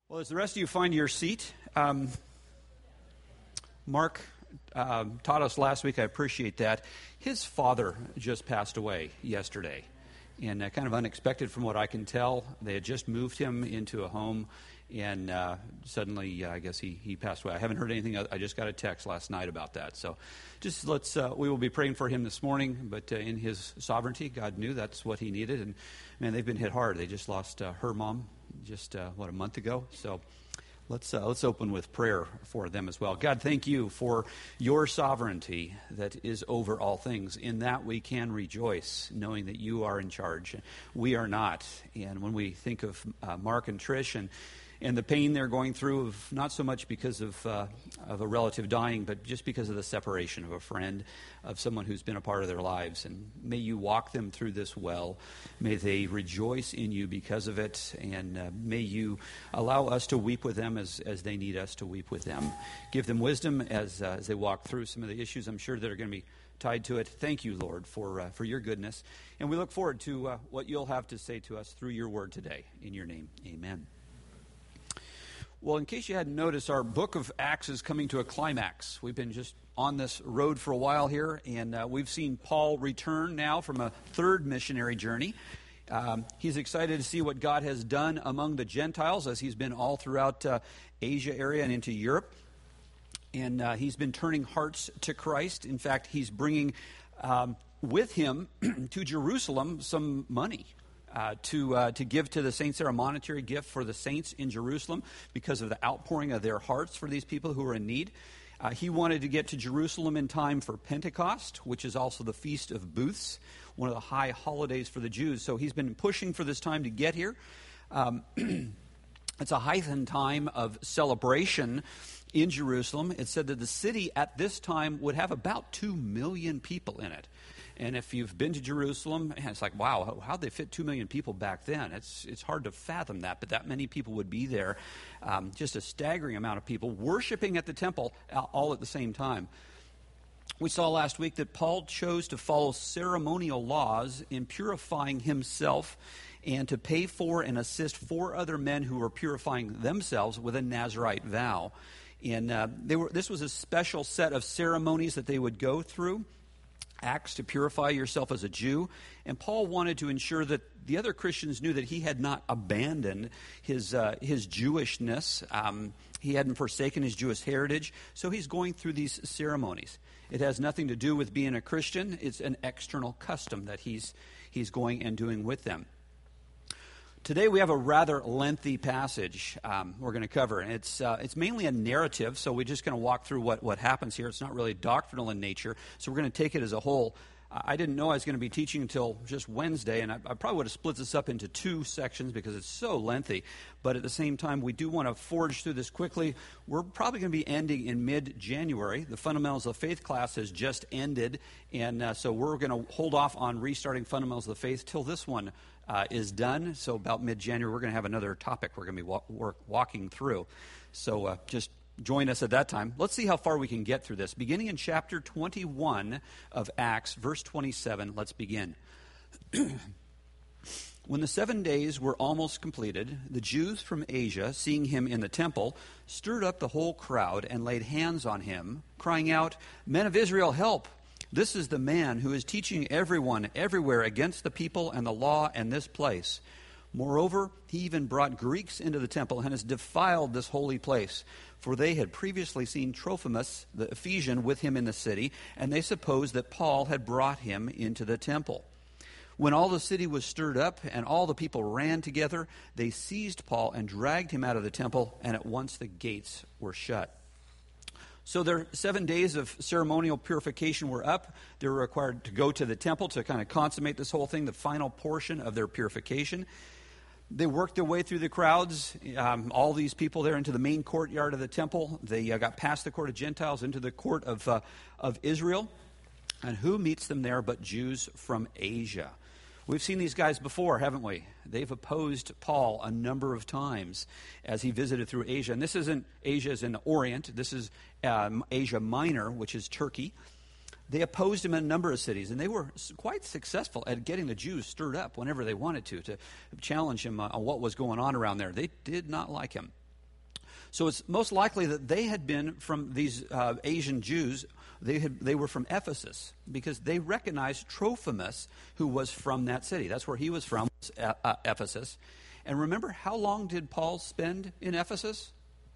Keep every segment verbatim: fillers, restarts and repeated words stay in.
Well, as the rest of you find your seat, um, Mark uh, taught us last week. I appreciate that. His father just passed away yesterday, and uh, kind of unexpected from what I can tell. They had just moved him into a home, and uh, suddenly, uh, I guess he, he passed away. I haven't heard anything. I just got a text last night about that. So just let's, uh, we will be praying for him this morning, but uh, in his sovereignty, God knew that's what he needed. And man, they've been hit hard. They just lost uh, her mom just, uh, what, a month ago. So let's, uh, let's open with prayer for them as well. God, thank you for your sovereignty that is over all things. In that we can rejoice, knowing that you are in charge. We are not. And when we think of uh, Mark and Trish and And the pain they're going through, of not so much because of uh, of a relative dying, but just because of the separation of a friend, of someone who's been a part of their lives. And may you walk them through this well. May they rejoice in you because of it. And uh, may you allow us to weep with them as, as they need us to weep with them. Give them wisdom as, uh, as they walk through some of the issues I'm sure that are going to be tied to it. Thank you, Lord, for uh, for your goodness. And we look forward to uh, what you'll have to say to us through your word today. In your name, amen. Well, in case you hadn't noticed, our book of Acts is coming to a climax. We've been just on this road for a while here, and uh, we've seen Paul return now from a third missionary journey. Um, he's excited to see what God has done among the Gentiles, as he's been all throughout uh, Asia area and into Europe. And uh, he's been turning hearts to Christ. In fact, he's bringing um, with him to Jerusalem some money. Uh, to uh, to give to the saints there, a monetary gift for the saints in Jerusalem because of the outpouring of their hearts for these people who are in need. Uh, he wanted to get to Jerusalem in time for Pentecost, which is also the Feast of Booths, one of the high holidays for the Jews. So he's been pushing for this time to get here. Um, it's a heightened time of celebration in Jerusalem. It said that the city at this time would have about two million people in it. And if you've been to Jerusalem, it's like, wow, how'd they fit two million people back then? It's it's hard to fathom that, but that many people would be there. Um, just a staggering amount of people worshiping at the temple all at the same time. We saw last week that Paul chose to follow ceremonial laws in purifying himself and to pay for and assist four other men who were purifying themselves with a Nazirite vow. And uh, they were. This was a special set of ceremonies that they would go through. Acts to purify yourself as a Jew. And Paul wanted to ensure that the other Christians knew that he had not abandoned his uh, his Jewishness. Um, he hadn't forsaken his Jewish heritage. So he's going through these ceremonies. It has nothing to do with being a Christian. It's an external custom that he's he's going and doing with them. Today we have a rather lengthy passage um, we're going to cover. It's uh, it's mainly a narrative, so we're just going to walk through what, what happens here. It's not really doctrinal in nature, so we're going to take it as a whole. I didn't know I was going to be teaching until just Wednesday, and I, I probably would have split this up into two sections because it's so lengthy. But at the same time, we do want to forge through this quickly. We're probably going to be ending in mid-January. The Fundamentals of Faith class has just ended, and uh, so we're going to hold off on restarting Fundamentals of the Faith till this one Uh, is done. So about mid-January, we're going to have another topic we're going to be wa- work, walking through. So uh, just join us at that time. Let's see how far we can get through this. Beginning in chapter twenty-one of Acts, verse twenty-seven, let's begin. When the seven days were almost completed, the Jews from Asia, seeing him in the temple, stirred up the whole crowd and laid hands on him, crying out, "Men of Israel, help! This is the man who is teaching everyone everywhere against the people and the law and this place. Moreover, he even brought Greeks into the temple and has defiled this holy place. For they had previously seen Trophimus, the Ephesian, with him in the city, and they supposed that Paul had brought him into the temple. When all the city was stirred up and all the people ran together, they seized Paul and dragged him out of the temple, and at once the gates were shut." So their seven days of ceremonial purification were up. They were required to go to the temple to kind of consummate this whole thing, the final portion of their purification. They worked their way through the crowds, um, all these people there, into the main courtyard of the temple. They uh, got past the court of Gentiles into the court of uh, of Israel. And who meets them there but Jews from Asia? We've seen these guys before, haven't we? They've opposed Paul a number of times as he visited through Asia. And this isn't Asia as in the Orient. This is um, Asia Minor, which is Turkey. They opposed him in a number of cities, and they were quite successful at getting the Jews stirred up whenever they wanted to, to challenge him on what was going on around there. They did not like him. So it's most likely that they had been from these uh, Asian Jews. They had they were from Ephesus because they recognized Trophimus, who was from that city. That's where he was from, was, uh, uh, Ephesus. And remember, how long did Paul spend in Ephesus?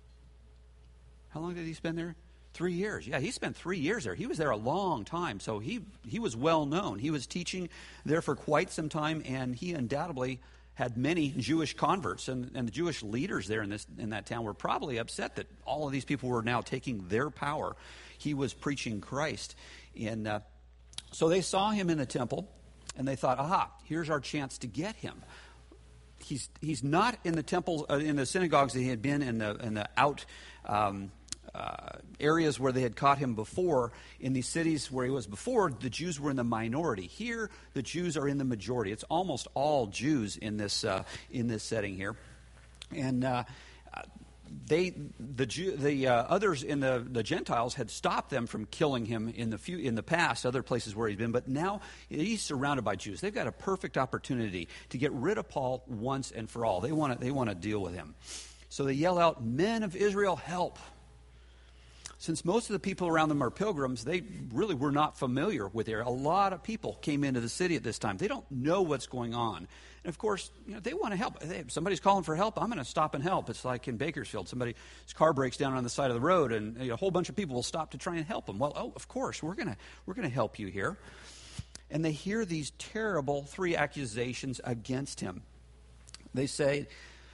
How long did he spend there? Three years. Yeah, he spent three years there. He was there a long time, so he he was well known. He was teaching there for quite some time, and he undoubtedly had many Jewish converts, and, and the Jewish leaders there in this in that town were probably upset that all of these people were now taking their power. He was preaching Christ, and uh, so they saw him in the temple, and they thought, aha, here's our chance to get him. He's he's not in the temples, uh, in the synagogues that he had been in the in the out um, uh, areas where they had caught him before. In these cities where he was before, the Jews were in the minority. Here, the Jews are in the majority. It's almost all Jews in this uh, in this setting here, and uh, they the Jew, the uh, others in the, the Gentiles had stopped them from killing him in the few in the past, other places where he's been. But now he's surrounded by Jews. They've got a perfect opportunity to get rid of Paul once and for all. They want to they want to deal with him. So they yell out, "Men of Israel, help!" Since most of the people around them are pilgrims, they really were not familiar with it. A lot of people came into the city at this time. They don't know what's going on. And of course, you know, they want to help. If somebody's calling for help, I'm going to stop and help. It's like in Bakersfield. Somebody's car breaks down on the side of the road, and you know, a whole bunch of people will stop to try and help them. Well, oh, of course, we're going to we're going to help you here. And they hear these terrible three accusations against him. They say,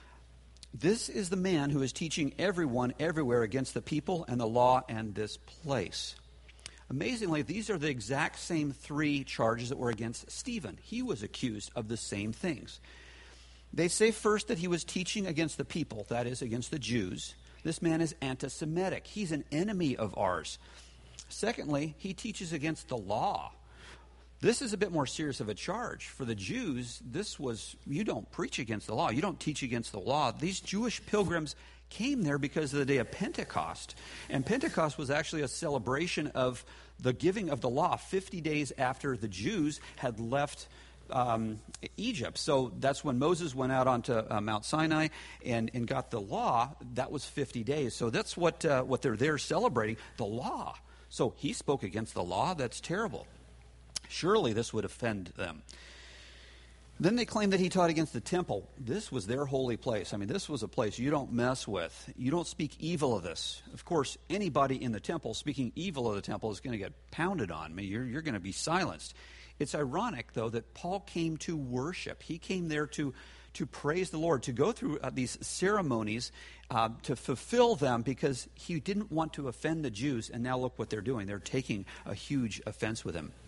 "This is the man who is teaching everyone everywhere against the people and the law and this place." Amazingly, these are the exact same three charges that were against Stephen. He was accused of the same things. They say first that he was teaching against the people, that is, against the Jews. This man is anti-Semitic. He's an enemy of ours. Secondly, he teaches against the law. This is a bit more serious of a charge. For the Jews, this was, you don't preach against the law. You don't teach against the law. These Jewish pilgrims came there because of the day of Pentecost. And Pentecost was actually a celebration of the giving of the law fifty days after the Jews had left um, Egypt. So that's when Moses went out onto uh, Mount Sinai and, and got the law. That was fifty days. So that's what, uh, what they're there celebrating, the law. So he spoke against the law. That's terrible. Surely this would offend them. Then they claim that he taught against the temple. This was their holy place. I mean, this was a place you don't mess with. You don't speak evil of this. Of course, anybody in the temple speaking evil of the temple is going to get pounded on. I mean, you're, you're going to be silenced. It's ironic, though, that Paul came to worship. He came there to, to praise the Lord, to go through uh, these ceremonies, uh, to fulfill them, because he didn't want to offend the Jews. And now look what they're doing. They're taking a huge offense with him.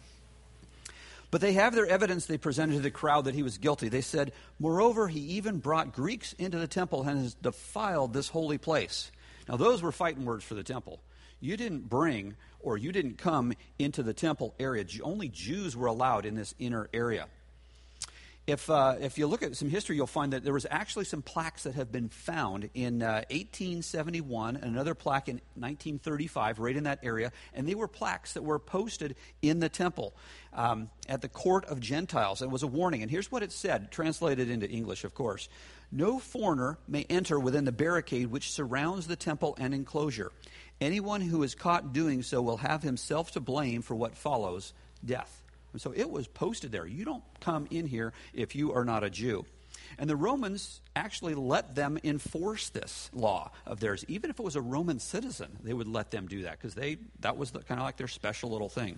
But they have their evidence they presented to the crowd that he was guilty. They said, "Moreover, he even brought Greeks into the temple and has defiled this holy place." Now, those were fighting words for the temple. You didn't bring or you didn't come into the temple area. Only Jews were allowed in this inner area. If uh, if you look at some history, you'll find that there was actually some plaques that have been found in uh, eighteen seventy-one, and another plaque in nineteen thirty-five, right in that area. And they were plaques that were posted in the temple um, at the court of Gentiles. It was a warning. And here's what it said, translated into English, of course. "No foreigner may enter within the barricade which surrounds the temple and enclosure. Anyone who is caught doing so will have himself to blame for what follows, death." And so it was posted there. You don't come in here if you are not a Jew. And the Romans actually let them enforce this law of theirs. Even if it was a Roman citizen, they would let them do that because they that was kind of like their special little thing.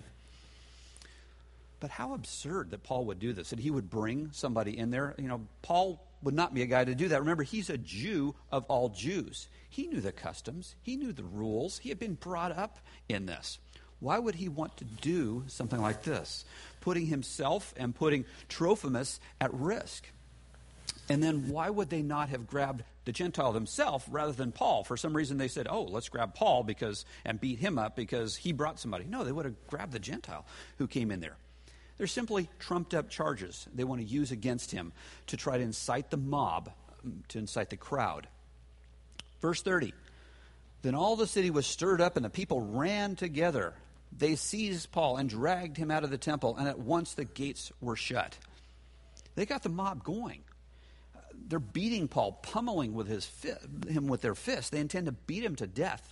But how absurd that Paul would do this, that he would bring somebody in there. You know, Paul would not be a guy to do that. Remember, he's a Jew of all Jews. He knew the customs. He knew the rules. He had been brought up in this. Why would he want to do something like this, putting himself and putting Trophimus at risk? And then why would they not have grabbed the Gentile themselves rather than Paul? For some reason they said, oh, let's grab Paul because and beat him up because he brought somebody. No, they would have grabbed the Gentile who came in there. They're simply trumped up charges they want to use against him to try to incite the mob, to incite the crowd. Verse thirty, "Then all the city was stirred up and the people ran together. They seized Paul and dragged him out of the temple, and at once the gates were shut." They got the mob going. they're beating Paul, pummeling with his fi- him with their fists. They intend to beat him to death.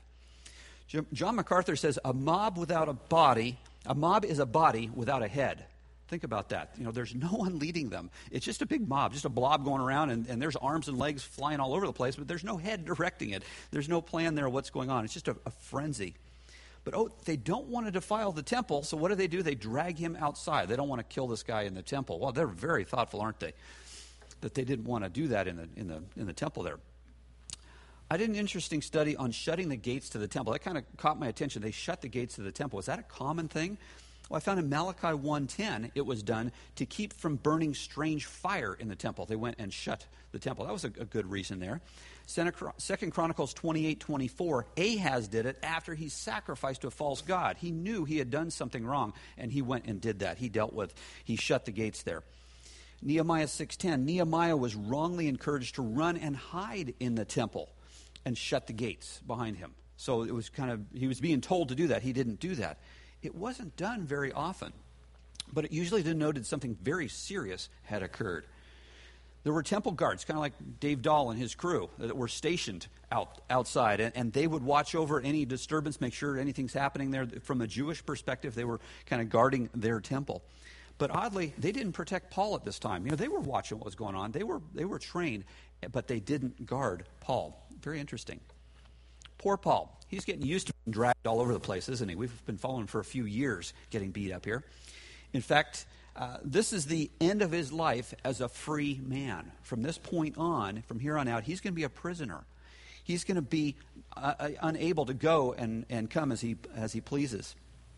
John MacArthur says, a mob without a body, a mob is a body without a head. Think about that. You know, there's no one leading them. It's just a big mob, just a blob going around, and, and there's arms and legs flying all over the place, but there's no head directing it. There's no plan there of what's going on. It's just a, a frenzy. But, oh, they don't want to defile the temple, so what do they do? They drag him outside. They don't want to kill this guy in the temple. Well, they're very thoughtful, aren't they? That they didn't want to do that in the in the in the temple there. I did an interesting study on shutting the gates to the temple. That kind of caught my attention. They shut the gates to the temple. Is that a common thing? Well, I found in Malachi one ten it was done to keep from burning strange fire in the temple. They went and shut the temple. That was a, a good reason there. Second Chronicles twenty-eight twenty-four, Ahaz did it after he sacrificed to a false god. He knew he had done something wrong, and he went and did that. He dealt with, he shut the gates there. Nehemiah six ten, Nehemiah was wrongly encouraged to run and hide in the temple and shut the gates behind him. So it was kind of, he was being told to do that. He didn't do that. It wasn't done very often, but it usually denoted something very serious had occurred. There were temple guards, kind of like Dave Dahl and his crew, that were stationed out outside, and, and they would watch over any disturbance, make sure anything's happening there. From a Jewish perspective, they were kind of guarding their temple. But oddly, they didn't protect Paul at this time. You know, they were watching what was going on. They were they were trained, but they didn't guard Paul. Very interesting. Poor Paul. He's getting used to being dragged all over the place, isn't he? We've been following him for a few years, getting beat up here. In fact, uh, this is the end of his life as a free man. From this point on, from here on out, he's going to be a prisoner. He's going to be uh, uh, unable to go and, and come as he as he pleases.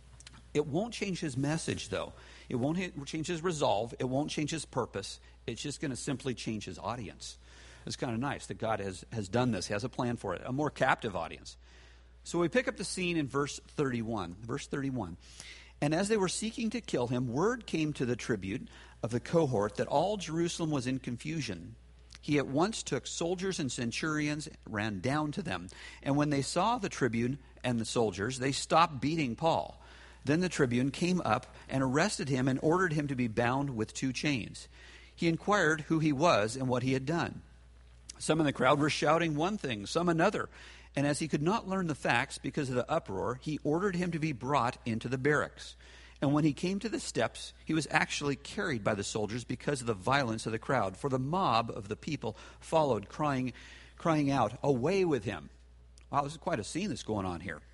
It won't change his message, though. It won't change his resolve. It won't change his purpose. It's just going to simply change his audience. It's kind of nice that God has, has done this. He has a plan for it, a more captive audience. So we pick up the scene in verse thirty-one. Verse thirty-one. And as they were seeking to kill him, word came to the tribune of the cohort that all Jerusalem was in confusion. He at once took soldiers and centurions, ran down to them. And when they saw the tribune and the soldiers, they stopped beating Paul. Then the tribune came up and arrested him and ordered him to be bound with two chains. He inquired who he was and what he had done. Some in the crowd were shouting one thing, some another. And as he could not learn the facts because of the uproar, he ordered him to be brought into the barracks. And when he came to the steps, he was actually carried by the soldiers because of the violence of the crowd. For the mob of the people followed, crying, crying out, "Away with him!" Wow, this is quite a scene that's going on here.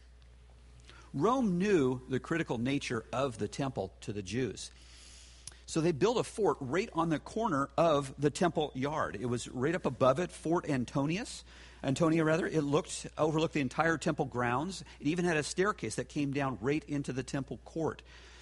Rome knew the critical nature of the temple to the Jews. So they built a fort right on the corner of the temple yard. It was right up above it, Fort Antonius. Antonia, rather. It looked overlooked the entire temple grounds. It even had a staircase that came down right into the temple court.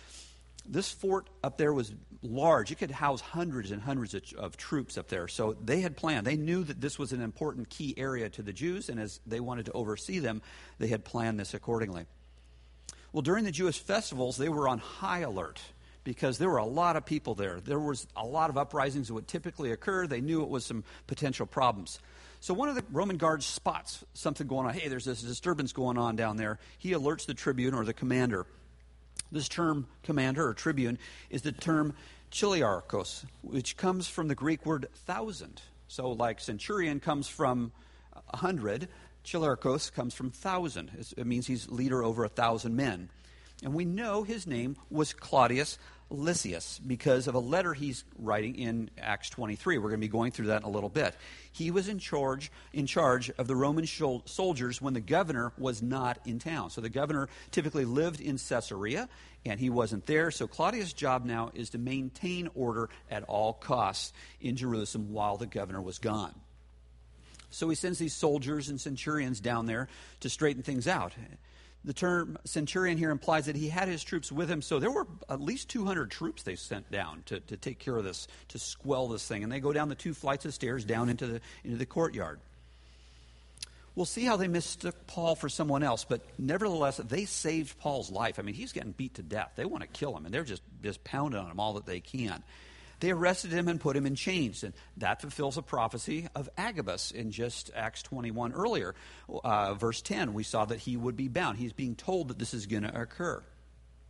This fort up there was large. It could house hundreds and hundreds of, of troops up there. So they had planned. They knew that this was an important key area to the Jews, and as they wanted to oversee them, they had planned this accordingly. Well, during the Jewish festivals, they were on high alert because there were a lot of people there. There was a lot of uprisings that would typically occur. They knew it was some potential problems. So one of the Roman guards spots something going on. Hey, there's this disturbance going on down there. He alerts the tribune or the commander. This term, commander or tribune, is the term chiliarchos, which comes from the Greek word thousand. So like centurion comes from a hundred, chiliarchos comes from thousand. It means he's leader over a thousand men. And we know his name was Claudius Lysias because of a letter he's writing in Acts twenty-three. We're going to be going through that in a little bit. He was in charge in charge of the Roman soldiers when the governor was not in town. So the governor typically lived in Caesarea, and he wasn't there. So Claudius' job now is to maintain order at all costs in Jerusalem while the governor was gone. So he sends these soldiers and centurions down there to straighten things out. The term centurion here implies that he had his troops with him, so there were at least two hundred troops they sent down to, to take care of this, to squell this thing. And they go down the two flights of stairs down into the into the courtyard. We'll see how they mistook Paul for someone else, but nevertheless, they saved Paul's life. I mean, he's getting beat to death. They want to kill him, and they're just, just pounding on him all that they can. They arrested him and put him in chains, and that fulfills a prophecy of Agabus in just Acts twenty-one earlier. Uh, verse ten, we saw that he would be bound. He's being told that this is going to occur.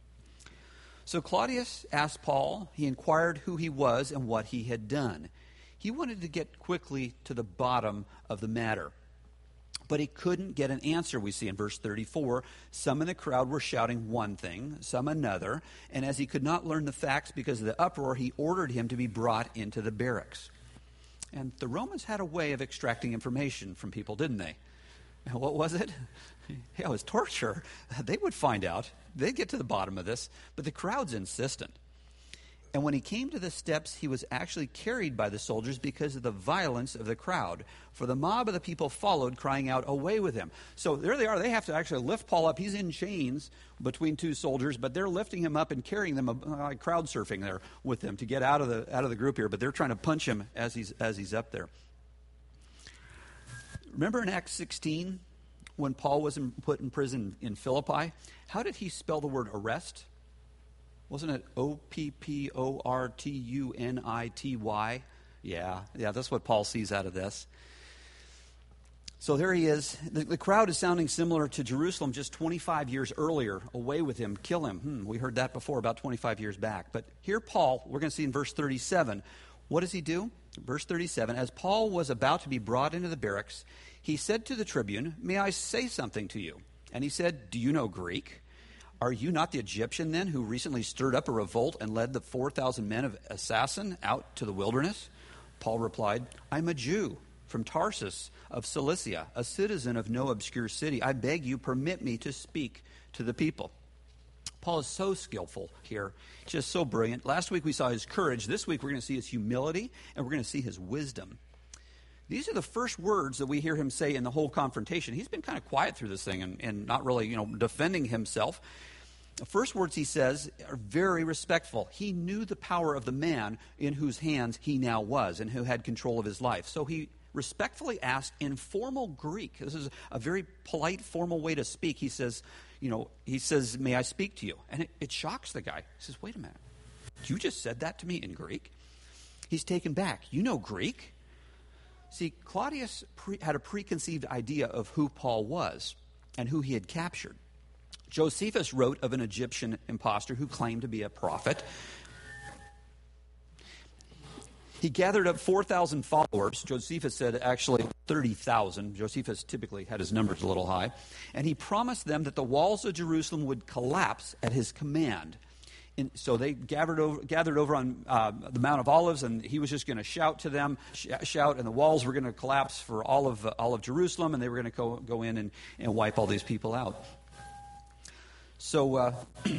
So Claudius asked Paul, he inquired who he was and what he had done. He wanted to get quickly to the bottom of the matter. But he couldn't get an answer, we see in verse thirty-four. Some in the crowd were shouting one thing, some another, and as he could not learn the facts because of the uproar, he ordered him to be brought into the barracks. And the Romans had a way of extracting information from people, didn't they? And what was it? Yeah, it was torture. They would find out. They'd get to the bottom of this, but the crowd's insistent. And when he came to the steps, he was actually carried by the soldiers because of the violence of the crowd. For the mob of the people followed, crying out, "Away with him." So there they are. They have to actually lift Paul up. He's in chains between two soldiers, but they're lifting him up and carrying them, uh, crowd surfing there with them to get out of the out of the group here. But they're trying to punch him as he's as he's up there. Remember in Acts sixteen when Paul was in, put in prison in Philippi? How did he spell the word arrest? Wasn't it O P P O R T U N I T Y? Yeah, yeah, that's what Paul sees out of this. So there he is. The, the crowd is sounding similar to Jerusalem just twenty-five years earlier. Away with him, kill him. Hmm, we heard that before, about twenty-five years back. But here Paul, we're going to see in verse thirty-seven, what does he do? Verse thirty-seven, as Paul was about to be brought into the barracks, he said to the tribune, "May I say something to you?" And he said, "Do you know Greek? Are you not the Egyptian then who recently stirred up a revolt and led the four thousand men of Assassin out to the wilderness?" Paul replied, "I'm a Jew from Tarsus of Cilicia, a citizen of no obscure city. I beg you, permit me to speak to the people." Paul is so skillful here, just so brilliant. Last week we saw his courage. This week we're going to see his humility, and we're going to see his wisdom. These are the first words that we hear him say in the whole confrontation. He's been kind of quiet through this thing and, and not really, you know, defending himself. The first words he says are very respectful. He knew the power of the man in whose hands he now was and who had control of his life. So he respectfully asked in formal Greek. This is a very polite, formal way to speak. He says, you know, he says, "May I speak to you?" And it, it shocks the guy. He says, "Wait a minute. You just said that to me in Greek?" He's taken back. "You know Greek?" See, Claudius pre- had a preconceived idea of who Paul was and who he had captured. Josephus wrote of an Egyptian impostor who claimed to be a prophet. He gathered up four thousand followers. Josephus said actually thirty thousand. Josephus typically had his numbers a little high. And he promised them that the walls of Jerusalem would collapse at his command. And so they gathered over, gathered over on uh, the Mount of Olives, and he was just going to shout to them, sh- shout, and the walls were going to collapse for all of uh, all of Jerusalem, and they were going to go, go in and, and wipe all these people out. So uh,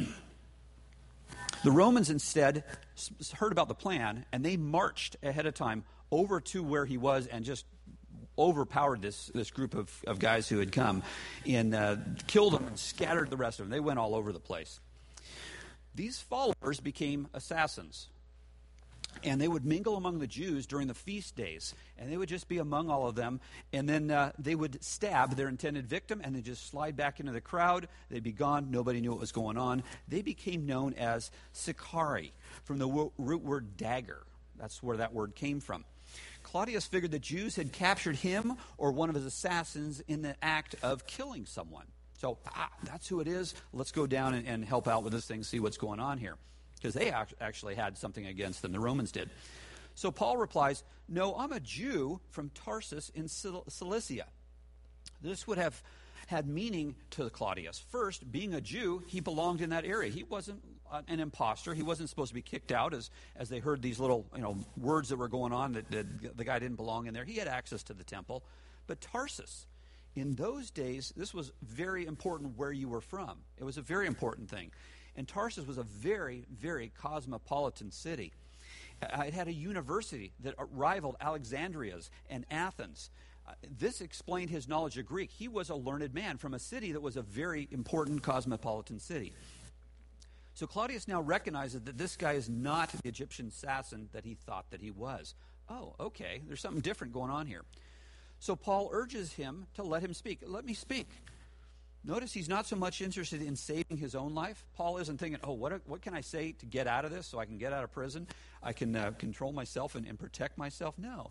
the Romans instead heard about the plan, and they marched ahead of time over to where he was and just overpowered this, this group of, of guys who had come and uh, killed them and scattered the rest of them. They went all over the place. These followers became assassins, and they would mingle among the Jews during the feast days, and they would just be among all of them, and then uh, they would stab their intended victim, and then just slide back into the crowd. They'd be gone. Nobody knew what was going on. They became known as Sicarii, from the wo- root word dagger. That's where that word came from. Claudius figured the Jews had captured him or one of his assassins in the act of killing someone. So, ah, that's who it is. Let's go down and, and help out with this thing, see what's going on here. Because they act- actually had something against them. The Romans did. So Paul replies, "No, I'm a Jew from Tarsus in Cil- Cilicia." This would have had meaning to Claudius. First, being a Jew, he belonged in that area. He wasn't an imposter. He wasn't supposed to be kicked out as, as they heard these little, you know, words that were going on that, that the guy didn't belong in there. He had access to the temple. But Tarsus, in those days, this was very important where you were from. It was a very important thing. And Tarsus was a very, very cosmopolitan city. It had a university that rivaled Alexandria's and Athens. Uh, this explained his knowledge of Greek. He was a learned man from a city that was a very important cosmopolitan city. So Claudius now recognizes that this guy is not the Egyptian assassin that he thought that he was. Oh, okay, there's something different going on here. So Paul urges him to let him speak. Let me speak. Notice he's not so much interested in saving his own life. Paul isn't thinking, oh, what what can I say to get out of this so I can get out of prison? I can uh, control myself and, and protect myself? No.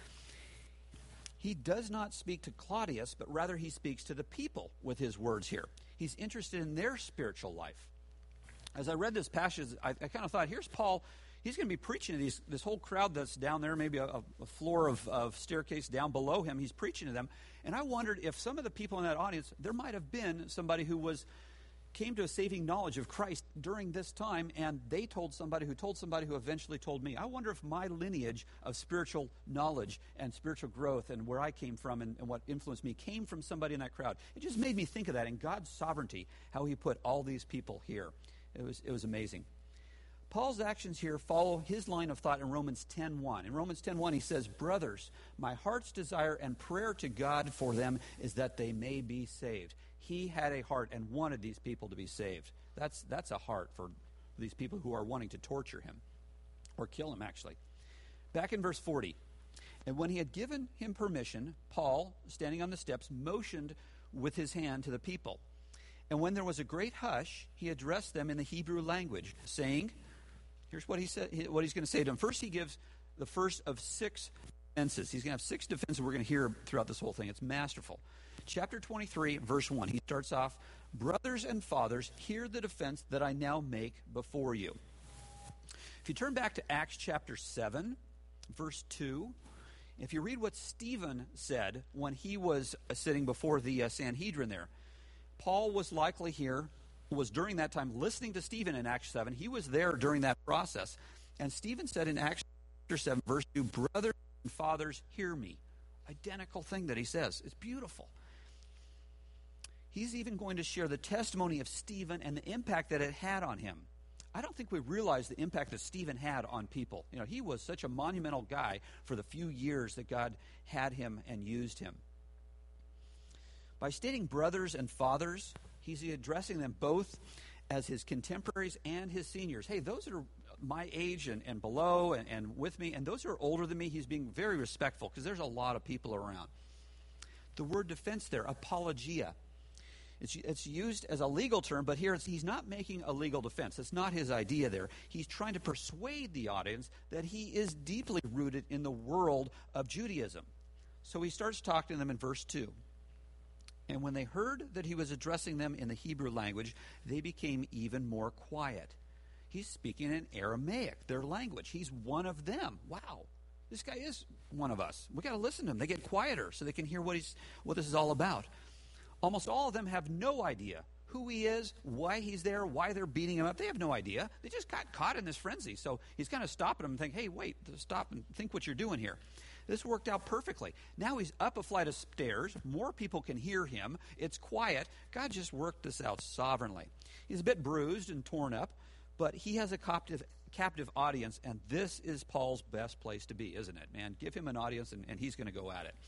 He does not speak to Claudius, but rather he speaks to the people with his words here. He's interested in their spiritual life. As I read this passage, I, I kind of thought, here's Paul. he's going to be preaching to these, this whole crowd that's down there, maybe a, a floor of, of staircase down below him. He's preaching to them. And I wondered if some of the people in that audience, there might have been somebody who was came to a saving knowledge of Christ during this time, and they told somebody who told somebody who eventually told me. I wonder if my lineage of spiritual knowledge and spiritual growth and where I came from and, and what influenced me came from somebody in that crowd. It just made me think of that in God's sovereignty, how he put all these people here. It was, it was amazing. Paul's actions here follow his line of thought in Romans ten one. In Romans ten one, he says, "Brothers, my heart's desire and prayer to God for them is that they may be saved." He had a heart and wanted these people to be saved. That's, that's a heart for these people who are wanting to torture him, or kill him, actually. Back in verse forty, "And when he had given him permission, Paul, standing on the steps, motioned with his hand to the people. And when there was a great hush, he addressed them in the Hebrew language, saying," here's what he said. What he's going to say to them. First, he gives the first of six defenses. He's going to have six defenses we're going to hear throughout this whole thing. It's masterful. Chapter twenty-three, verse one. He starts off, "Brothers and fathers, hear the defense that I now make before you." If you turn back to Acts chapter seven, verse two, if you read what Stephen said when he was sitting before the uh, Sanhedrin there, Paul was likely here, was during that time listening to Stephen in Acts seven. He was there during that process. And Stephen said in Acts chapter seven, verse two, "Brothers and fathers, hear me." Identical thing that he says. It's beautiful. He's even going to share the testimony of Stephen and the impact that it had on him. I don't think we realize the impact that Stephen had on people. You know, he was such a monumental guy for the few years that God had him and used him. By stating brothers and fathers, he's addressing them both as his contemporaries and his seniors. Hey, those that are my age and, and below and, and with me, and those who are older than me, he's being very respectful because there's a lot of people around. The word defense there, apologia, it's, it's used as a legal term, but here it's, he's not making a legal defense. That's not his idea there. He's trying to persuade the audience that he is deeply rooted in the world of Judaism. So he starts talking to them in verse two. "And when they heard that he was addressing them in the Hebrew language, they became even more quiet." He's speaking in Aramaic, their language. He's one of them. Wow, this guy is one of us. We got to listen to him. They get quieter so they can hear what he's what this is all about. Almost all of them have no idea who he is, why he's there, why they're beating him up. They have no idea. They just got caught in this frenzy. So he's kind of stopping them and thinking, "Hey, wait, stop and think what you're doing here." This worked out perfectly. Now he's up a flight of stairs. More people can hear him. It's quiet. God just worked this out sovereignly. He's a bit bruised and torn up, but he has a captive, captive audience, and this is Paul's best place to be, isn't it, man? Give him an audience, and, and he's going to go at it.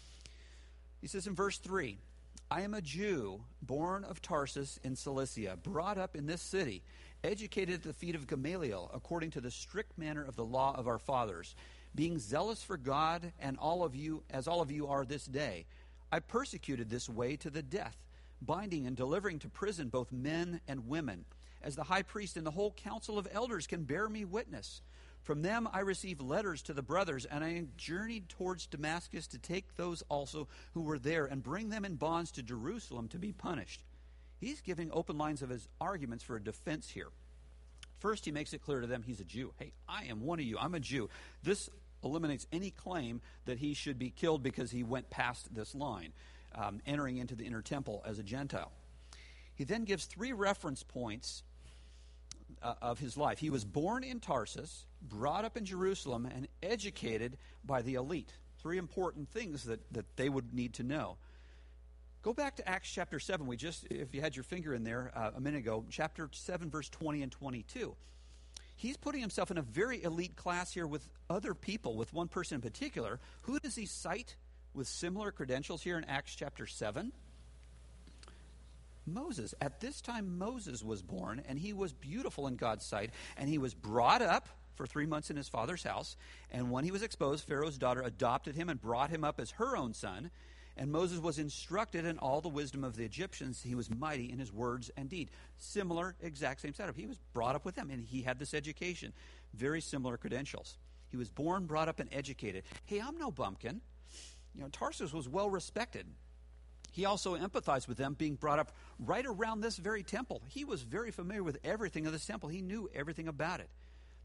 He says in verse three, "I am a Jew, born of Tarsus in Cilicia, brought up in this city, educated at the feet of Gamaliel, according to the strict manner of the law of our fathers, being zealous for God and all of you, as all of you are this day. I persecuted this way to the death, binding and delivering to prison both men and women, as the high priest and the whole council of elders can bear me witness. From them I received letters to the brothers, and I journeyed towards Damascus to take those also who were there and bring them in bonds to Jerusalem to be punished." He's giving open lines of his arguments for a defense here. First, he makes it clear to them he's a Jew. Hey, I am one of you. I'm a Jew. This eliminates any claim that he should be killed because he went past this line, um, entering into the inner temple as a Gentile. He then gives three reference points uh, of his life. He was born in Tarsus, brought up in Jerusalem, and educated by the elite. Three important things that, that they would need to know. Go back to Acts chapter seven. We just, if you had your finger in there uh, a minute ago, chapter seven, verse twenty and twenty-two. He's putting himself in a very elite class here with other people, with one person in particular. Who does he cite with similar credentials here in Acts chapter seven? Moses. At this time, Moses was born, and he was beautiful in God's sight, and he was brought up for three months in his father's house. And when he was exposed, Pharaoh's daughter adopted him and brought him up as her own son. And Moses was instructed in all the wisdom of the Egyptians. He was mighty in his words and deed. Similar, exact same setup. He was brought up with them, and he had this education. Very similar credentials. He was born, brought up, and educated. Hey, I'm no bumpkin. You know, Tarsus was well respected. He also empathized with them, being brought up right around this very temple. He was very familiar with everything of this temple. He knew everything about it.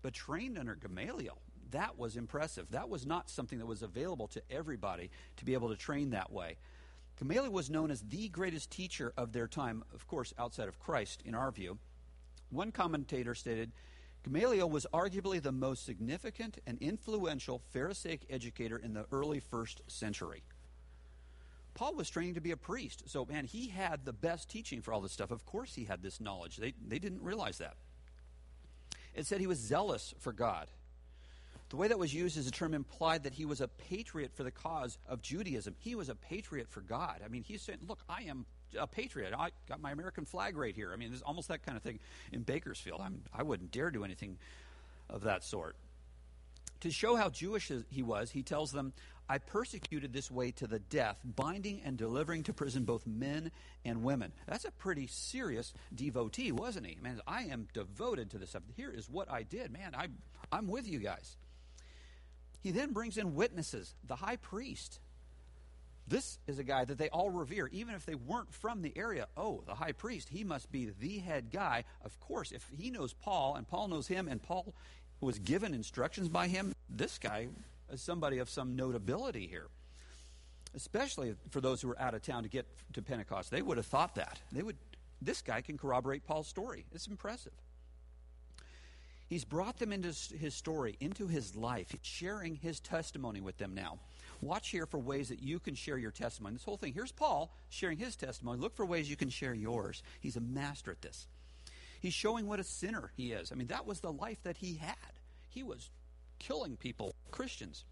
but trained under Gamaliel. That was impressive. That was not something that was available to everybody to be able to train that way. Gamaliel was known as the greatest teacher of their time, of course, outside of Christ, in our view. One commentator stated, Gamaliel was arguably the most significant and influential Pharisaic educator in the early first century. Paul was training to be a priest, so, man, he had the best teaching for all this stuff. Of course he had this knowledge. They, they didn't realize that. It said he was zealous for God. The way that was used as a term implied that he was a patriot for the cause of Judaism. He was a patriot for God. I mean, he's saying, look, I am a patriot. I got my American flag right here. I mean, there's almost that kind of thing in Bakersfield. I'm, I wouldn't dare do anything of that sort. To show how Jewish he was, he tells them, I persecuted this way to the death, binding and delivering to prison both men and women. That's a pretty serious devotee, wasn't he? Man, I am devoted to this stuff. Here is what I did. Man, I, I'm with you guys. He then brings in witnesses, the high priest. This is a guy that they all revere, even if they weren't from the area. Oh, the high priest, he must be the head guy. Of course, if he knows Paul and Paul knows him and Paul was given instructions by him, this guy is somebody of some notability here. Especially for those who were out of town to get to Pentecost. They would have thought that. They would. This guy can corroborate Paul's story. It's impressive. He's brought them into his story, into his life. He's sharing his testimony with them now. Watch here for ways that you can share your testimony. This whole thing, here's Paul sharing his testimony. Look for ways you can share yours. He's a master at this. He's showing what a sinner he is. I mean, that was the life that he had. He was killing people, Christians.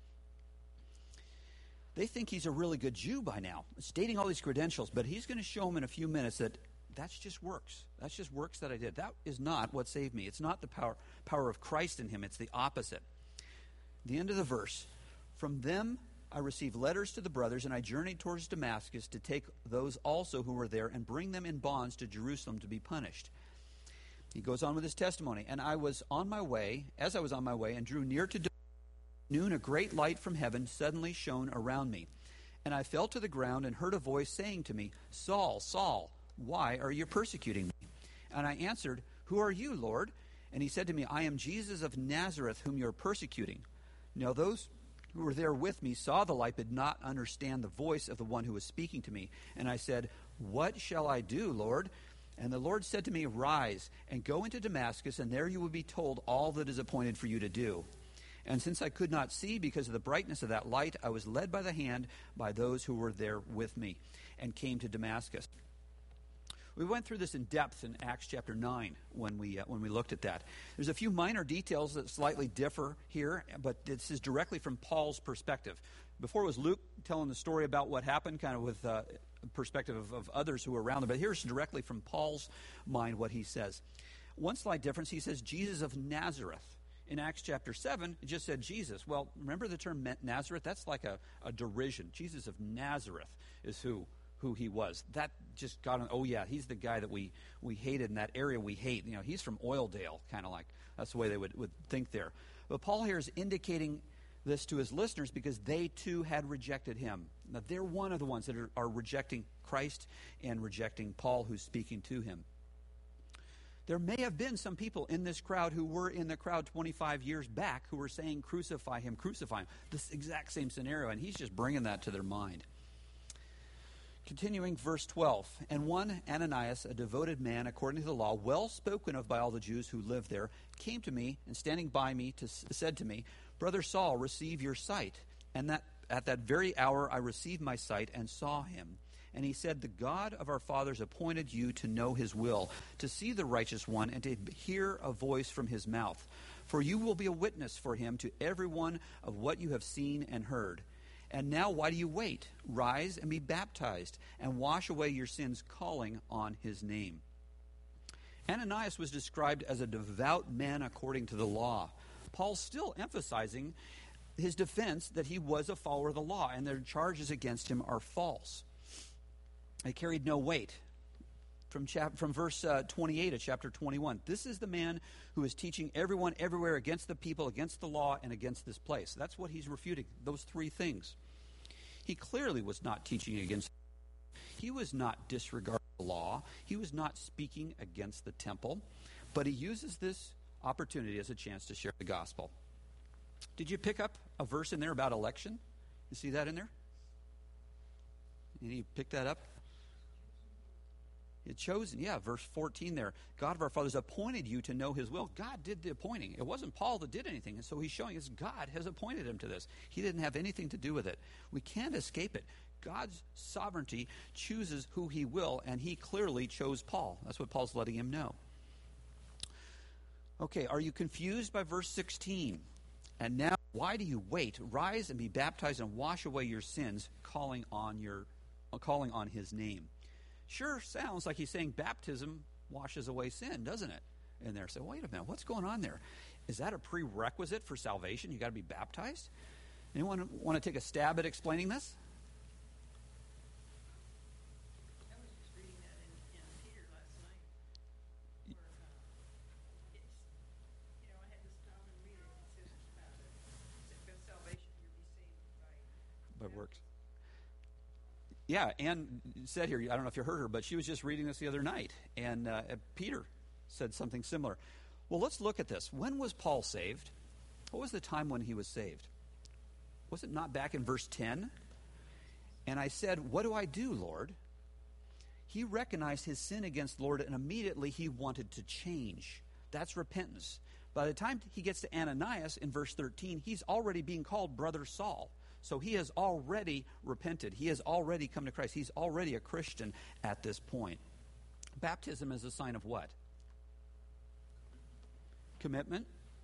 They think he's a really good Jew by now, stating all these credentials, but he's going to show them in a few minutes that that's just works. That's just works that I did. That is not what saved me. It's not the power, power of Christ in him. It's the opposite. The end of the verse. From them I received letters to the brothers, and I journeyed towards Damascus to take those also who were there and bring them in bonds to Jerusalem to be punished. He goes on with his testimony. And I was on my way, as I was on my way, and drew near to Damascus, noon a great light from heaven suddenly shone around me. And I fell to the ground and heard a voice saying to me, Saul, Saul, why are you persecuting me? And I answered, Who are you, Lord? And he said to me, I am Jesus of Nazareth, whom you are persecuting. Now those who were there with me saw the light, but did not understand the voice of the one who was speaking to me. And I said, What shall I do, Lord? And the Lord said to me, Rise and go into Damascus, and there you will be told all that is appointed for you to do. And since I could not see because of the brightness of that light, I was led by the hand by those who were there with me, and came to Damascus. We went through this in depth in Acts chapter nine when we uh, when we looked at that. There's a few minor details that slightly differ here, but this is directly from Paul's perspective. Before it was Luke telling the story about what happened, kind of with uh, perspective of, of others who were around them, but here's directly from Paul's mind what he says. One slight difference, he says Jesus of Nazareth. In Acts chapter seven, it just said Jesus. Well, remember the term Nazareth? That's like a, a derision. Jesus of Nazareth is who who he was. That just got on, oh yeah, he's the guy that we, we hated in that area we hate. You know, he's from Oildale, kind of like, that's the way they would, would think there. But Paul here is indicating this to his listeners because they too had rejected him. Now, they're one of the ones that are, are rejecting Christ and rejecting Paul who's speaking to him. There may have been some people in this crowd who were in the crowd twenty-five years back who were saying, crucify him, crucify him. This exact same scenario, and he's just bringing that to their mind. Continuing verse twelve, and one Ananias, a devoted man according to the law, well spoken of by all the Jews who lived there, came to me and standing by me to, said to me, Brother Saul, receive your sight. And that at that very hour I received my sight and saw him. And he said, the God of our fathers appointed you to know his will, to see the righteous one, and to hear a voice from his mouth. For you will be a witness for him to everyone of what you have seen and heard. And now why do you wait? Rise and be baptized, and wash away your sins, calling on his name. Ananias was described as a devout man according to the law. Paul's still emphasizing his defense that he was a follower of the law, and their charges against him are false. They carried no weight. From, chap- from verse uh, twenty-eight of chapter twenty-one, this is the man who is teaching everyone everywhere against the people, against the law, and against this place. That's what he's refuting, those three things. He clearly was not teaching against. He was not disregarding the law. He was not speaking against the temple. But he uses this opportunity as a chance to share the gospel. Did you pick up a verse in there about election? You see that in there? You pick that up? You're chosen, yeah, verse fourteen there. God of our fathers appointed you to know his will. God did the appointing. It wasn't Paul that did anything. And so he's showing us God has appointed him to this. He didn't have anything to do with it. We can't escape it. God's sovereignty chooses who he will, and he clearly chose Paul. That's what Paul's letting him know. Okay, are you confused by verse sixteen? And now, why do you wait? Rise and be baptized and wash away your sins, calling on your, calling on his name. Sure sounds like he's saying baptism washes away sin, doesn't it? And they're saying, wait a minute, what's going on there? Is that a prerequisite for salvation? You got to be baptized? Anyone want to take a stab at explaining this? I was just reading that in, in Peter last night. Where, uh, it's, you know, I had to stop and read it. It says, uh, it said, by salvation you'll be saved by, By works. Yeah, Ann said here, I don't know if you heard her, but she was just reading this the other night, and uh, Peter said something similar. Well, let's look at this. When was Paul saved? What was the time when he was saved? Was it not back in verse ten? And I said, what do I do, Lord? He recognized his sin against the Lord, and immediately he wanted to change. That's repentance. By the time he gets to Ananias in verse thirteen, he's already being called Brother Saul. So he has already repented. He has already come to Christ. He's already a Christian at this point. Baptism is a sign of what? Commitment.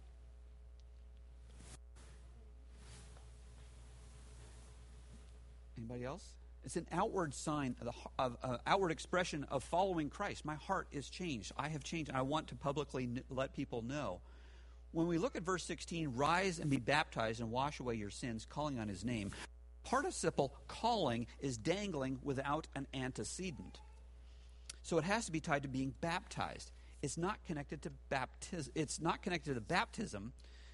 Anybody else? It's an outward sign, of, of uh, outward expression of following Christ. My heart is changed. I have changed. And I want to publicly n- let people know. When we look at verse sixteen, rise and be baptized and wash away your sins, calling on his name, participle calling is dangling without an antecedent. So it has to be tied to being baptized. It's not connected to baptism. It's not connected to the baptism.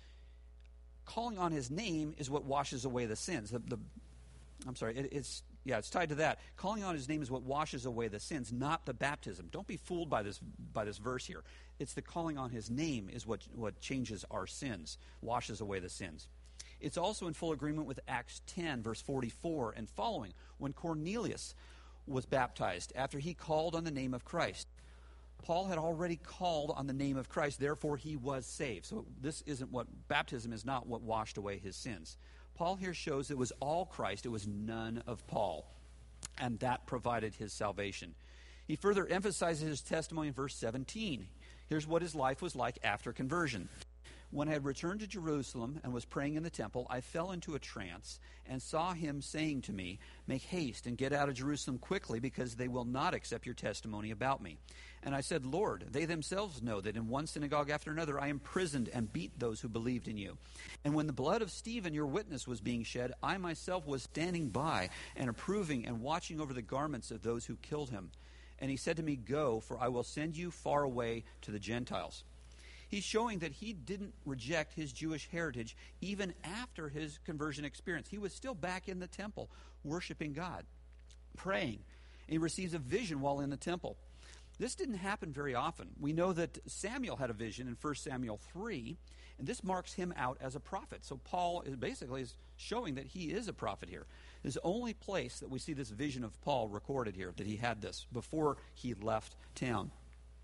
Calling on his name is what washes away the sins. The, the, I'm sorry, it, it's yeah, it's tied to that. Calling on his name is what washes away the sins, not the baptism. Don't be fooled by this by this verse here. It's the calling on his name is what what changes our sins, washes away the sins. It's also in full agreement with Acts ten, verse forty-four and following, when Cornelius was baptized after he called on the name of Christ. Paul had already called on the name of Christ, therefore he was saved. So this isn't what, baptism is not what washed away his sins. Paul here shows it was all Christ, it was none of Paul, and that provided his salvation. He further emphasizes his testimony in verse seventeen. Here's what his life was like after conversion. When I had returned to Jerusalem and was praying in the temple, I fell into a trance and saw him saying to me, make haste and get out of Jerusalem quickly, because they will not accept your testimony about me. And I said, Lord, they themselves know that in one synagogue after another I imprisoned and beat those who believed in you. And when the blood of Stephen, your witness, was being shed, I myself was standing by and approving and watching over the garments of those who killed him. And he said to me, go, for I will send you far away to the Gentiles. He's showing that he didn't reject his Jewish heritage even after his conversion experience. He was still back in the temple worshiping God, praying. And he receives a vision while in the temple. This didn't happen very often. We know that Samuel had a vision in First Samuel three, and this marks him out as a prophet. So Paul is basically is showing that he is a prophet here. This is the only place that we see this vision of Paul recorded here, that he had this before he left town.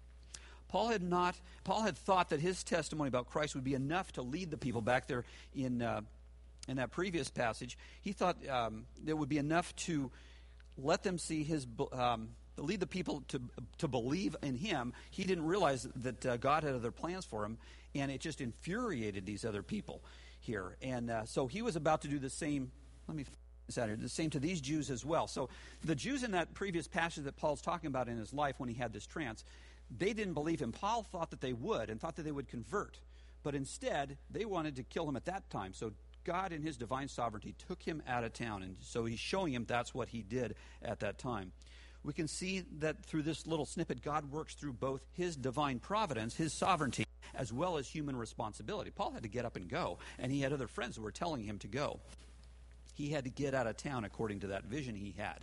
Paul had not. Paul had thought that his testimony about Christ would be enough to lead the people back there in uh, in that previous passage. He thought um, it would be enough to let them see his um, lead the people to to believe in him. He didn't realize that uh, God had other plans for him, and it just infuriated these other people here. And uh, so he was about to do the same. Let me. The same to these Jews as well. So the Jews in that previous passage that Paul's talking about in his life when he had this trance, they didn't believe him. Paul thought that they would and thought that they would convert. But instead, they wanted to kill him at that time. So God in his divine sovereignty took him out of town. And so he's showing him that's what he did at that time. We can see that through this little snippet, God works through both his divine providence, his sovereignty, as well as human responsibility. Paul had to get up and go, and he had other friends who were telling him to go. He had to get out of town according to that vision he had.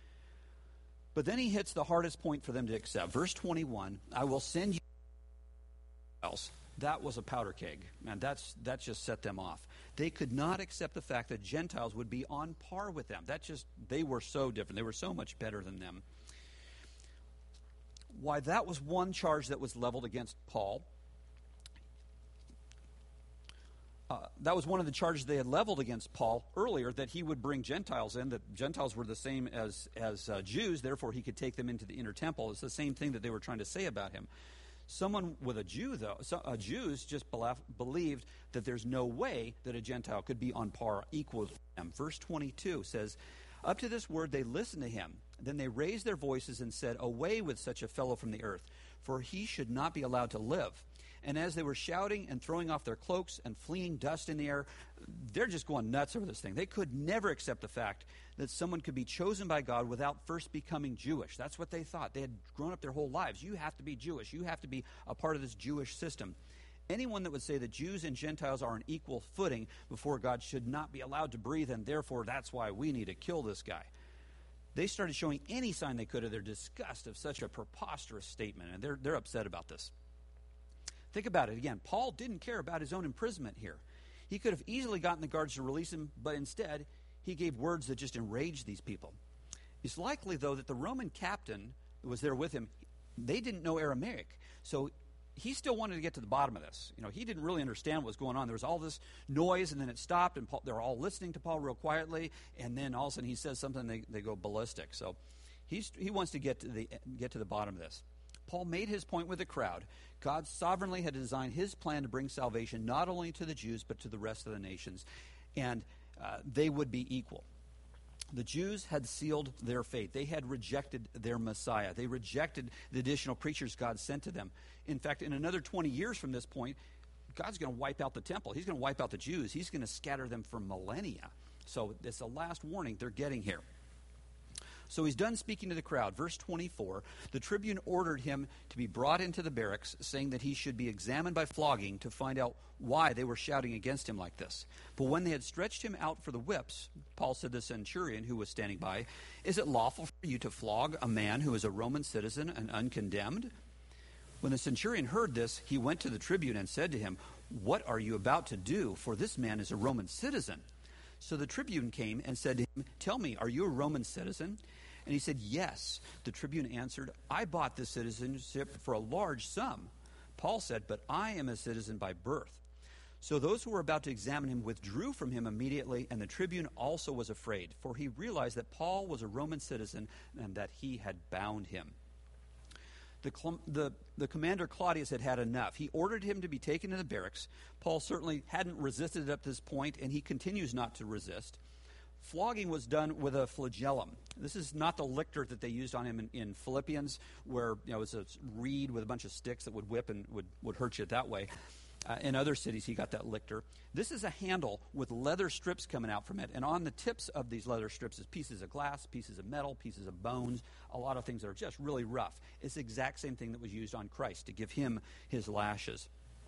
But then he hits the hardest point for them to accept. Verse twenty-one, I will send you else. that was a powder keg. And that's that just set them off. They could not accept the fact that Gentiles would be on par with them. That just, they were so different. They were so much better than them. Why, that was one charge that was leveled against Paul. Uh, that was one of the charges they had leveled against Paul earlier, that he would bring Gentiles in, that Gentiles were the same as, as uh, Jews, therefore he could take them into the inner temple. It's the same thing that they were trying to say about him. Someone with a Jew, though, so, uh, Jews just belaf- believed that there's no way that a Gentile could be on par, equal to them. Verse twenty-two says, up to this word they listened to him. Then they raised their voices and said, away with such a fellow from the earth, for he should not be allowed to live. And as they were shouting and throwing off their cloaks and fleeing dust in the air, they're just going nuts over this thing. They could never accept the fact that someone could be chosen by God without first becoming Jewish. That's what they thought. They had grown up their whole lives. You have to be Jewish. You have to be a part of this Jewish system. Anyone that would say that Jews and Gentiles are on equal footing before God should not be allowed to breathe, and therefore that's why we need to kill this guy. They started showing any sign they could of their disgust of such a preposterous statement, and they're, they're upset about this. Think about it again. Paul didn't care about his own imprisonment here. He could have easily gotten the guards to release him, but instead he gave words that just enraged these people. It's likely, though, that the Roman captain that was there with him, they didn't know Aramaic. So he still wanted to get to the bottom of this. You know, he didn't really understand what was going on. There was all this noise, and then it stopped, and Paul, they were all listening to Paul real quietly, and then all of a sudden he says something, and they, they go ballistic. So he's, he wants to get to the get to the bottom of this. Paul made his point with the crowd. God sovereignly had designed his plan to bring salvation not only to the Jews but to the rest of the nations, and uh, they would be equal. The Jews had sealed their fate. They had rejected their Messiah. They rejected the additional preachers God sent to them. In fact, in another twenty years from this point, God's going to wipe out the temple. He's going to wipe out the Jews. He's going to scatter them for millennia. So it's the last warning they're getting here. So he's done speaking to the crowd. Verse twenty-four, the tribune ordered him to be brought into the barracks, saying that he should be examined by flogging to find out why they were shouting against him like this. But when they had stretched him out for the whips, Paul said to the centurion who was standing by, is it lawful for you to flog a man who is a Roman citizen and uncondemned? When the centurion heard this, he went to the tribune and said to him, what are you about to do? For this man is a Roman citizen. So the tribune came and said to him, tell me, are you a Roman citizen? And he said, yes. The tribune answered, I bought this citizenship for a large sum. Paul said, but I am a citizen by birth. So those who were about to examine him withdrew from him immediately, and the tribune also was afraid, for he realized that Paul was a Roman citizen and that he had bound him. The, the, the commander Claudius had had enough. He ordered him to be taken to the barracks. Paul certainly hadn't resisted up to this point, and he continues not to resist. Flogging was done with a flagellum. This is not the lictor that they used on him in, in Philippians, where you know, it was a reed with a bunch of sticks that would whip and would, would hurt you that way. Uh, in other cities, he got that lictor. This is a handle with leather strips coming out from it. And on the tips of these leather strips is pieces of glass, pieces of metal, pieces of bones, a lot of things that are just really rough. It's the exact same thing that was used on Christ to give him his lashes.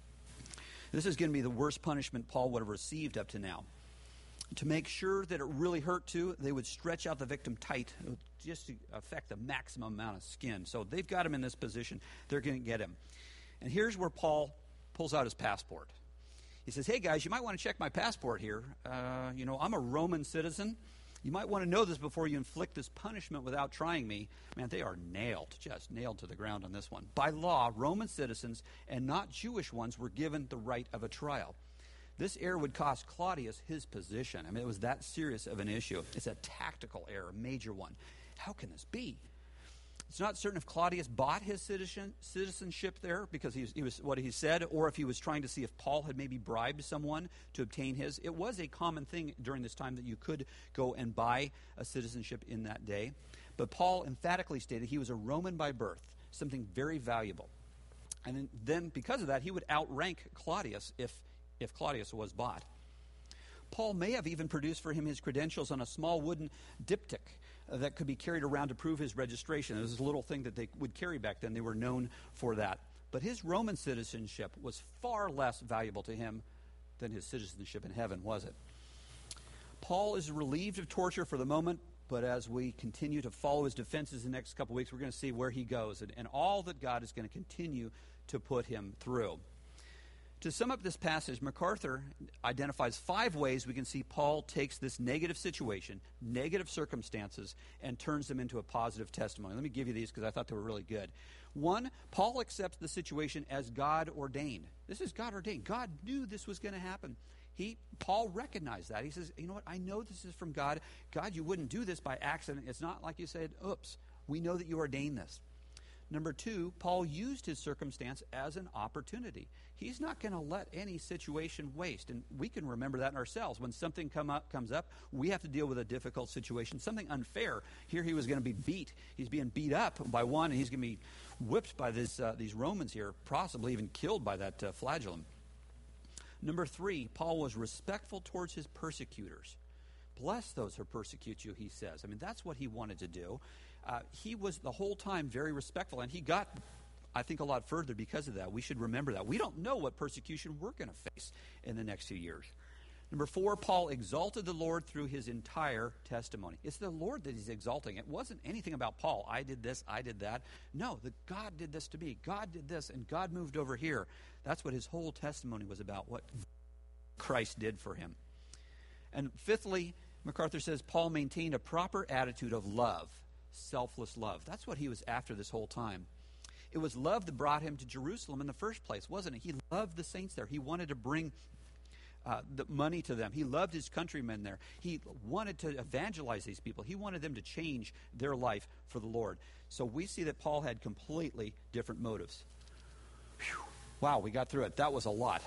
This is going to be the worst punishment Paul would have received up to now. To make sure that it really hurt too, they would stretch out the victim tight just to affect the maximum amount of skin. So they've got him in this position. They're going to get him. And here's where Paul pulls out his passport. He says, hey guys, you might want to check my passport here. Uh, you know, I'm a Roman citizen. You might want to know this before you inflict this punishment without trying me. Man, they are nailed, just nailed to the ground on this one. By law, Roman citizens and not Jewish ones were given the right of a trial. This error would cost Claudius his position. I mean, it was that serious of an issue. It's a tactical error, a major one. How can this be? It's not certain if Claudius bought his citizen, citizenship there because he was, he was what he said, or if he was trying to see if Paul had maybe bribed someone to obtain his. It was a common thing during this time that you could go and buy a citizenship in that day. But Paul emphatically stated he was a Roman by birth, something very valuable. And then, then because of that, he would outrank Claudius if, if Claudius was bought. Paul may have even produced for him his credentials on a small wooden diptych that could be carried around to prove his registration. It was a little thing that they would carry back then. They were known for that. But his Roman citizenship was far less valuable to him than his citizenship in heaven, was it? Paul is relieved of torture for the moment, but as we continue to follow his defenses in the next couple of weeks, we're going to see where he goes and, and all that God is going to continue to put him through. To sum up this passage, MacArthur identifies five ways we can see Paul takes this negative situation, negative circumstances, and turns them into a positive testimony. Let me give you these because I thought they were really good. One, Paul accepts the situation as God ordained. This is God ordained. God knew this was going to happen. He, Paul recognized that. He says, you know what, I know this is from God. God, you wouldn't do this by accident. It's not like you said, oops, we know that you ordained this. Number two, Paul used his circumstance as an opportunity. He's not going to let any situation waste. And we can remember that in ourselves. When something come up, comes up, we have to deal with a difficult situation, something unfair. Here he was going to be beat. He's being beat up by one, and he's going to be whipped by this, uh, these Romans here, possibly even killed by that uh, flagellum. Number three, Paul was respectful towards his persecutors. Bless those who persecute you, he says. I mean, that's what he wanted to do. Uh, he was the whole time very respectful, and he got, I think, a lot further because of that. We should remember that. We don't know what persecution we're going to face in the next few years. Number four, Paul exalted the Lord through his entire testimony. It's the Lord that he's exalting. It wasn't anything about Paul. I did this, I did that. No, the God did this to me. God did this, and God moved over here. That's what his whole testimony was about, what Christ did for him. And fifthly, MacArthur says Paul maintained a proper attitude of love, selfless love. That's what he was after this whole time. It was love that brought him to Jerusalem in the first place, wasn't it? He loved the saints there. He wanted to bring uh, the money to them. He loved his countrymen there. He wanted to evangelize these people. He wanted them to change their life for the Lord. So we see that Paul had completely different motives. Whew. Wow, we got through it. That was a lot.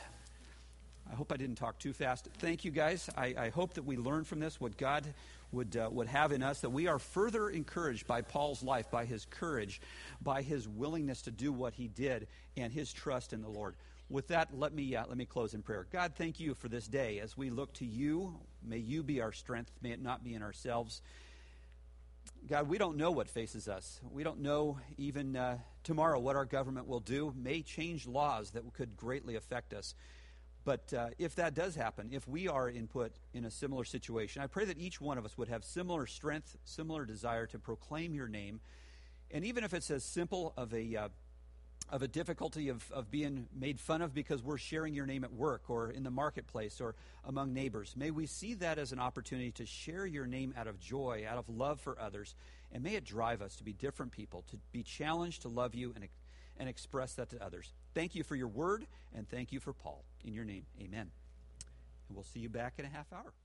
I hope I didn't talk too fast. Thank you, guys. I, I hope that we learn from this what God would uh, would have in us, that we are further encouraged by Paul's life, by his courage, by his willingness to do what he did, and his trust in the Lord. With that, let me uh, let me close in prayer. God, thank you for this day. As we look to you, may you be our strength. May it not be in ourselves. God, we don't know what faces us. We don't know even uh, tomorrow what our government will do. May change laws that could greatly affect us. But uh, if that does happen, if we are in put in a similar situation, I pray that each one of us would have similar strength, similar desire to proclaim your name. And even if it's as simple of a uh, of a difficulty of, of being made fun of because we're sharing your name at work or in the marketplace or among neighbors, may we see that as an opportunity to share your name out of joy, out of love for others. And may it drive us to be different people, to be challenged to love you and and express that to others. Thank you for your word, and thank you for Paul. In your name, amen. And we'll see you back in a half hour.